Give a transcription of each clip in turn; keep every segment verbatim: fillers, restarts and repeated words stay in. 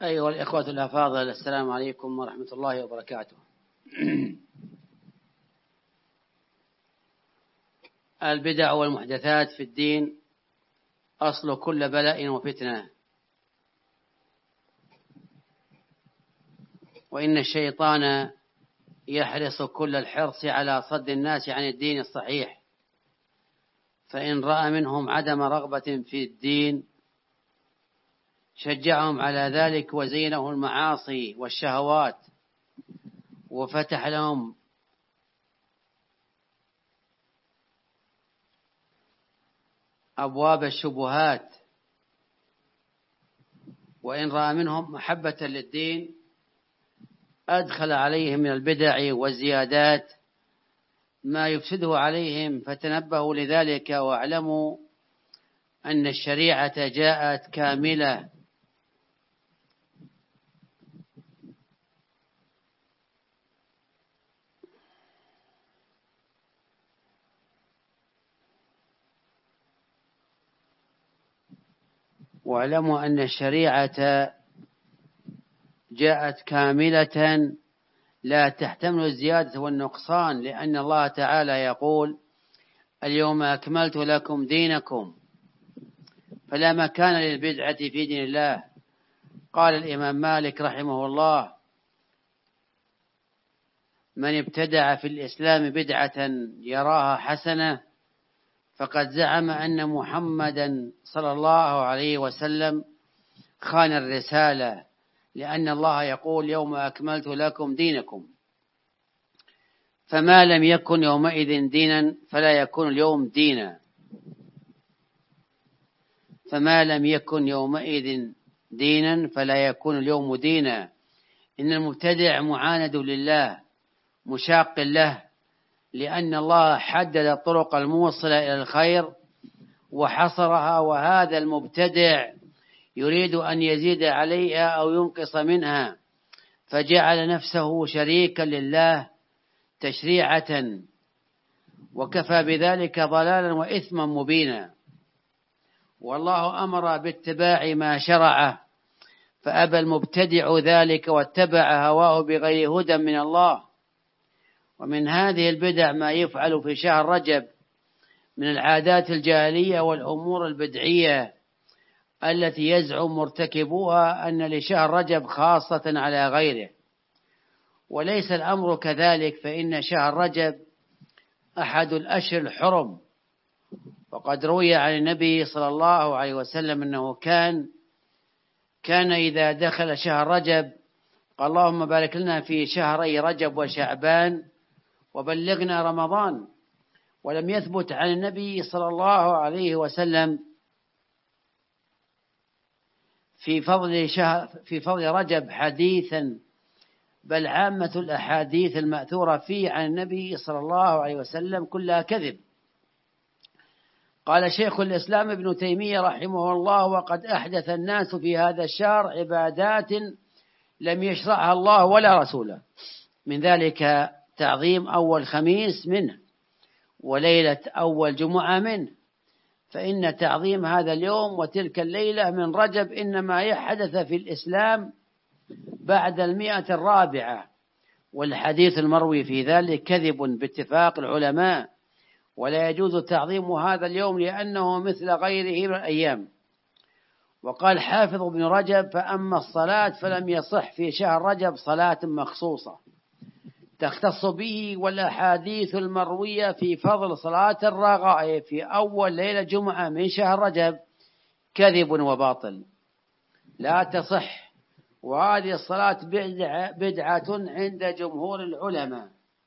أيها الإخوة الأفاضل، السلام عليكم ورحمة الله وبركاته. البدع والمحدثات في الدين أصل كل بلاء وفتنة، وإن الشيطان يحرص كل الحرص على صد الناس عن الدين الصحيح، فإن رأى منهم عدم رغبة في الدين شجعهم على ذلك وزينه المعاصي والشهوات، وفتح لهم أبواب الشبهات. وإن رأى منهم محبة للدين أدخل عليهم من البدع والزيادات ما يفسده عليهم، فتنبهوا لذلك واعلموا أن الشريعة جاءت كاملة واعلموا أن الشريعة جاءت كاملة لا تحتمل الزيادة والنقصان، لأن الله تعالى يقول: اليوم أكملت لكم دينكم، فلا مكان للبدعة في دين الله. قال الإمام مالك رحمه الله: من ابتدع في الإسلام بدعة يراها حسنة فقد زعم أن محمدا صلى الله عليه وسلم خان الرسالة، لأن الله يقول: يوم أكملت لكم دينكم. فما لم يكن يومئذ دينا فلا يكون اليوم دينا، فما لم يكن يومئذ دينا فلا يكون اليوم دينا. إن المبتدع معاند لله مشاق له، لأن الله حدد الطرق الموصلة إلى الخير وحصرها، وهذا المبتدع يريد أن يزيد عليها أو ينقص منها، فجعل نفسه شريكا لله تشريعة، وكفى بذلك ضلالا وإثما مبينا. والله أمر باتباع ما شرعه، فأبى المبتدع ذلك واتبع هواه بغير هدى من الله. ومن هذه البدع ما يفعل في شهر رجب من العادات الجاهلية والأمور البدعية التي يزعم مرتكبوها أن لشهر رجب خاصة على غيره، وليس الأمر كذلك، فإن شهر رجب أحد الأشهر الحرم، وقد روي عن النبي صلى الله عليه وسلم أنه كان كان إذا دخل شهر رجب قال: اللهم بارك لنا في شهري رجب وشعبان وبلغنا رمضان. ولم يثبت عن النبي صلى الله عليه وسلم في فضل شهر في فضل رجب حديثا، بل عامة الأحاديث المأثورة فيه عن النبي صلى الله عليه وسلم كلها كذب. قال شيخ الإسلام ابن تيمية رحمه الله: وقد أحدث الناس في هذا الشهر عبادات لم يشرعها الله ولا رسوله، من ذلك تعظيم أول خميس منه وليلة أول جمعة منه، فإن تعظيم هذا اليوم وتلك الليلة من رجب إنما يحدث في الإسلام بعد المئة الرابعة، والحديث المروي في ذلك كذب باتفاق العلماء، ولا يجوز تعظيم هذا اليوم لأنه مثل غيره من الأيام. وقال حافظ ابن رجب: فأما الصلاة فلم يصح في شهر رجب صلاة مخصوصة تختص به، والأحاديث المروية في فضل صلاة الرغائب في أول ليلة جمعة من شهر رجب كذب وباطل لا تصح، وهذه الصلاة بدعة عند جمهور العلماء.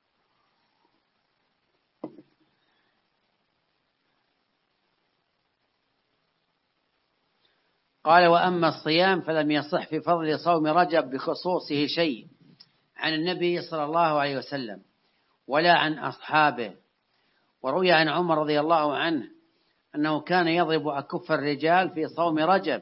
قال: وأما الصيام فلم يصح في فضل صوم رجب بخصوصه شيء عن النبي صلى الله عليه وسلم ولا عن أصحابه. وروي عن عمر رضي الله عنه أنه كان يضرب أكف الرجال في صوم رجب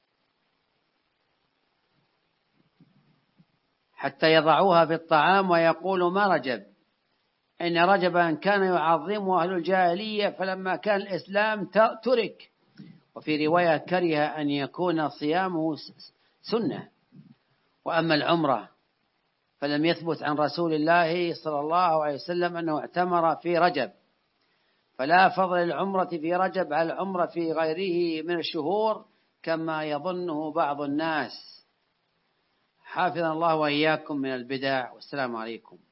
حتى يضعوها في الطعام ويقول: ما رجب، إن رجبا كان يعظمه أهل الجاهلية، فلما كان الإسلام ترك. وفي رواية: كره أن يكون صيامه سنة. وأما العمرة فلم يثبت عن رسول الله صلى الله عليه وسلم أنه اعتمر في رجب، فلا فضل العمرة في رجب على العمرة في غيره من الشهور كما يظنه بعض الناس. حافظنا الله وإياكم من البدع، والسلام عليكم.